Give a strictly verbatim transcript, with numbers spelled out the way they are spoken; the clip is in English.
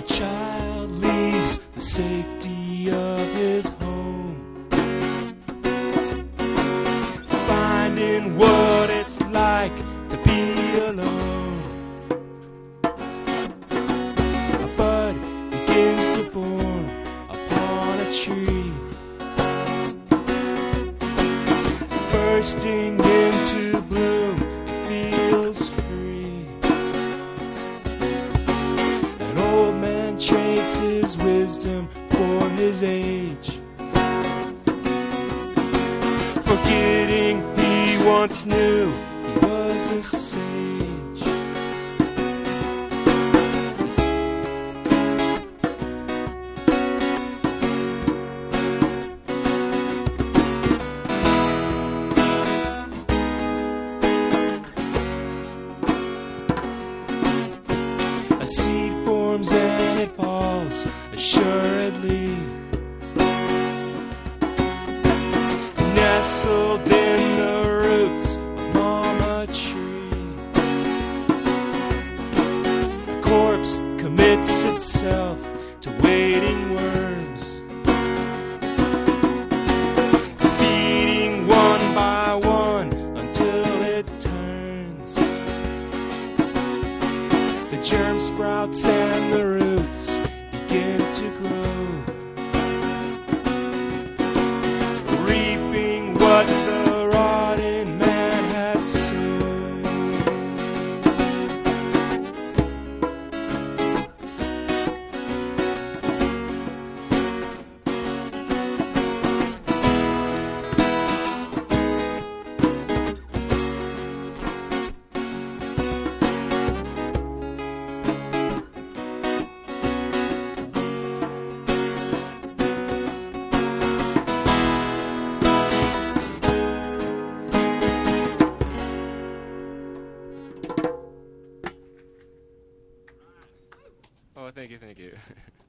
child leaves the safety of his home, finding what it's like to be alone. A bud begins to form upon a tree, bursting into bloom, he feels free. An old man trades his wisdom for his age, forgetting he once knew he was a sage. A seed forms and it falls assuredly, nestled in the roots of Mama Tree. A corpse commits itself to waiting worms, feeding one by one until it turns. The germ sprouts and the roots begin to grow, reaping what the rotting man had sown. Oh, thank you, thank you.